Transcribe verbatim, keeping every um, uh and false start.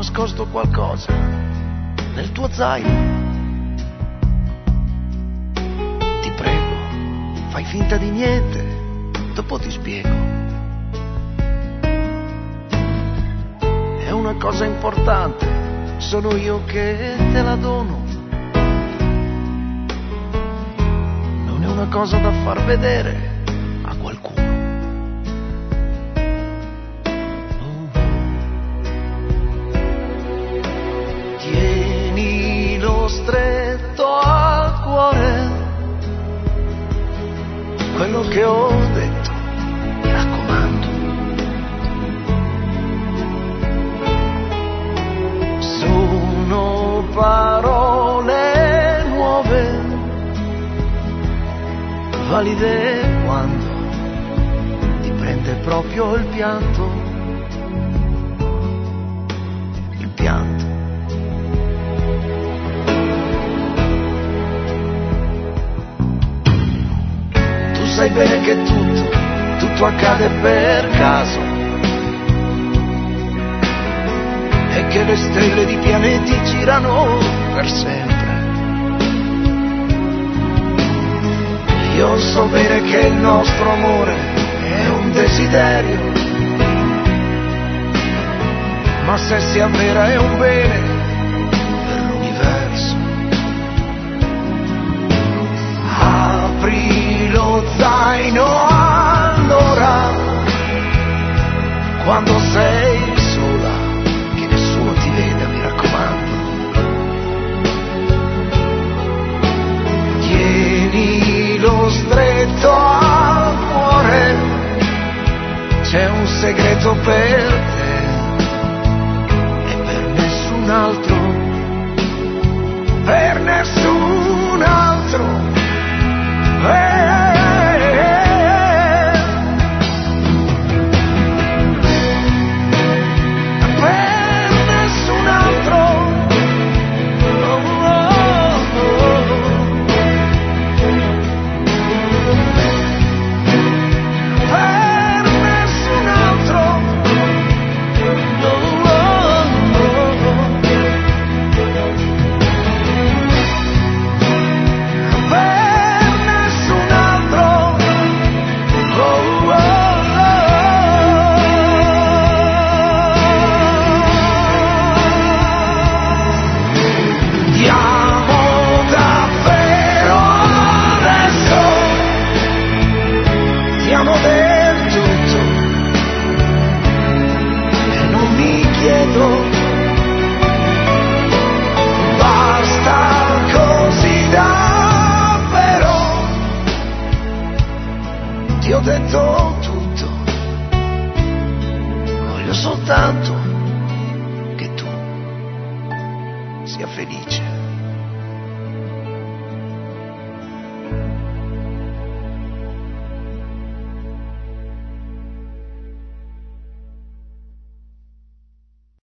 nascosto qualcosa nel tuo zaino. Ti prego, fai finta di niente, dopo ti spiego. È una cosa importante, sono io che te la dono. Non è una cosa da far vedere a qualcuno. Tienilo stretto al cuore, quello che ho detto, mi raccomando. Sono parole nuove, valide quando ti prende proprio il pianto, il pianto. Tu sai bene che tutto, tutto accade per caso e che le stelle di pianeti girano per sempre. Io so bene che il nostro amore è un desiderio, ma se si avvera è un bene per l'universo. Apri lo zaino allora, quando sei sola, che nessuno ti veda, mi raccomando. Tienilo stretto al cuore, c'è un segreto per te e per nessun altro, per nessun altro. Eh, ti ho detto tutto, voglio soltanto che tu sia felice.